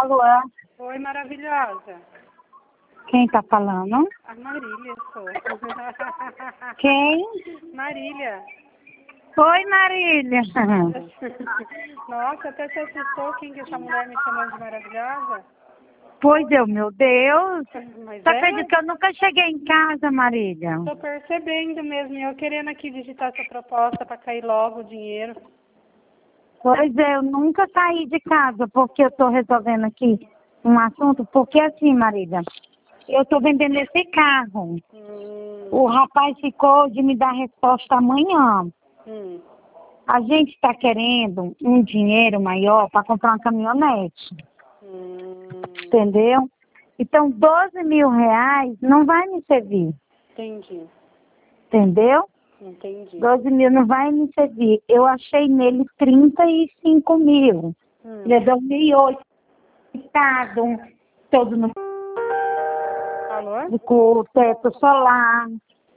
Alô? Oi, maravilhosa. Quem tá falando? A Marília, sou. Quem? Marília. Oi, Marília. Nossa, até se assustou quem que essa mulher me chamando de maravilhosa? Pois é, meu Deus. Mas Você acredita que eu nunca cheguei em casa, Marília? tô percebendo mesmo. E eu querendo aqui digitar essa proposta para cair logo o dinheiro. Pois é, eu nunca saí de casa porque eu tô resolvendo aqui um assunto. Porque assim, Marília, eu tô vendendo esse carro. O rapaz ficou de me dar resposta amanhã. A gente está querendo um dinheiro maior para comprar uma caminhonete. Entendeu? Então, 12 mil reais não vai me servir. Entendi. Entendeu? Entendi. 12 mil não vai me servir. Eu achei nele 35 mil. Ele é 2008. Estado, todo no Alô? com o teto solar.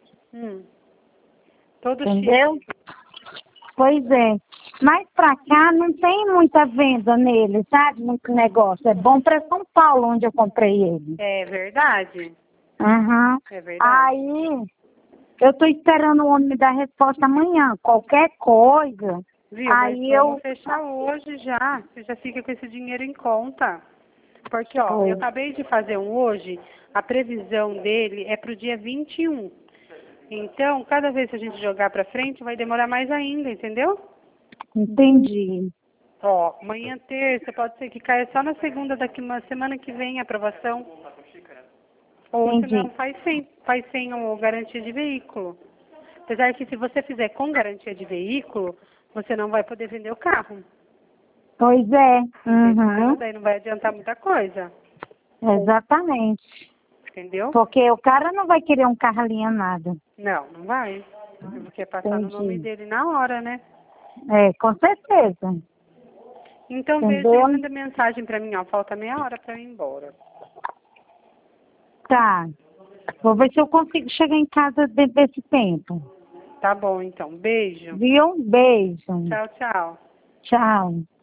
Todo Entendeu? chique. Pois é. Mas pra cá não tem muita venda nele, sabe? Muito negócio. É bom pra São Paulo, onde eu comprei ele. É verdade? Aham. É verdade. Aí, eu tô esperando o homem me dar resposta amanhã. Qualquer coisa. Viu? Aí Mas vamos fechar hoje já. Você já fica com esse dinheiro em conta. Porque, ó, eu acabei de fazer um hoje, a previsão dele é pro dia 21. Então, cada vez que a gente jogar pra frente, vai demorar mais ainda, entendeu? Entendi. Ó, amanhã terça, pode ser que caia só na segunda daqui uma semana que vem a aprovação. Ou se Entendi. não, faz sem o garantia de veículo. Apesar que se você fizer com garantia de veículo, você não vai poder vender o carro. Pois é. Entendeu? Uhum. Daí não vai adiantar muita coisa. Exatamente. Entendeu? Porque o cara não vai querer um carro alienado. Não, não vai. Porque é passar no nome Entendi. dele na hora, né? É, com certeza. Então veja e Entendeu? manda mensagem pra mim, ó. Falta meia hora pra eu ir embora. Tá. Vou ver se eu consigo chegar em casa dentro desse tempo. Tá bom, então. Beijo. Viu? Beijo. Tchau, tchau. Tchau.